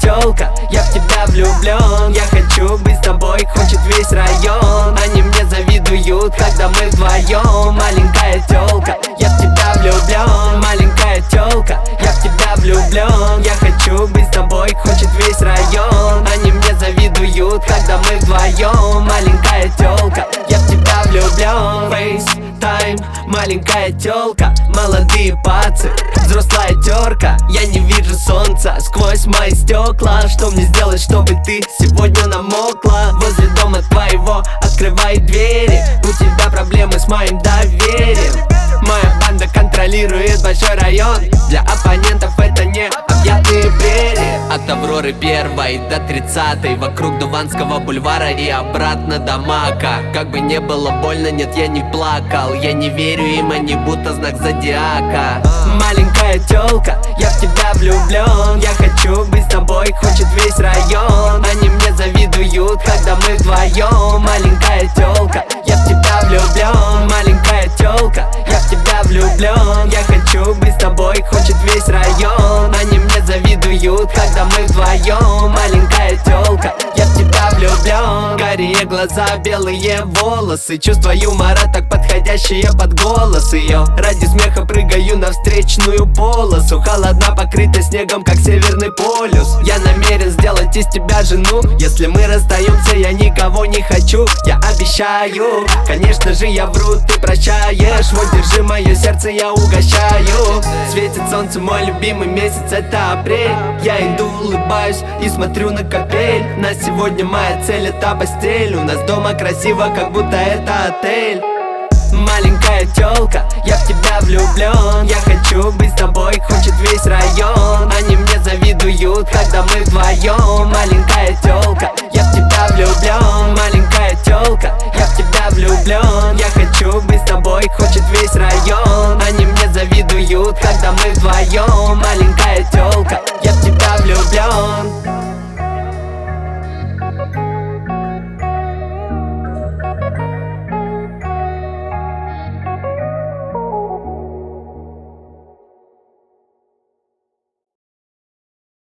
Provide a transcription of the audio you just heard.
тёлка, я в тебя влюблен. Я хочу быть с тобой, хочет весь район. Они мне завидуют, когда мы вдвоем. Маленькая тёлка, я в тебя влюблен. Маленькая тёлка, я в тебя влюблен. Я хочу быть с тобой, хочет весь район. Они мне завидуют, когда мы вдвоем. Маленькая тёлка, я в тебя влюблен. FaceTime, маленькая тёлка, молодые пацы, взрослая терка. Я не вижу солнца сквозь мои стекла. Что мне сделать, чтобы ты сегодня намокла? Возле дома твоего открывай двери. У тебя проблемы с моим доверием. Моя банда контролирует большой район. Для оппонентов это не объятные прерии. От Авроры 1 до 30-й, вокруг Дуванского бульвара и обратно до Мака. Как бы не было больно, нет, я не плакал. Я не верю им, они будто знак зодиака. Маленькая тёлка, я в тебя влюблен. Я хочу быть с тобой, хочет весь район. Они мне завидуют, когда мы вдвоем. Маленькая тёлка, я в тебя влюблен. Маленькая тёлка, я в тебя влюблен. Я хочу быть с тобой, хочет весь район. Они мне завидуют, когда мы вдвоем. Маленькая тёлка, я в тебя влюблен. Карие глаза, белые волосы, чувство юмора так подходящее под голос ее. Ради смеха прыгаю на встречную полосу. Холодна, покрыта снегом, как Северный полюс. Я намерен сделать из тебя жену. Если мы расстаемся, я никого не хочу. Я обещаю, конечно же я вру, ты прощаешь. Вот держи мое сердце, я угощаю. Светит солнце, мой любимый месяц, это апрель. Я иду, улыбаюсь и смотрю на капель. На сегодня моя цель — это постель. У нас дома красиво, как будто это отель. Маленькая тёлка, я в тебя влюблен. Я хочу быть с тобой, хочет весь район. Они мне завидуют, когда мы вдвоем. Маленькая тёлка, я в тебя влюблен. Маленькая тёлка, я в тебя влюблен.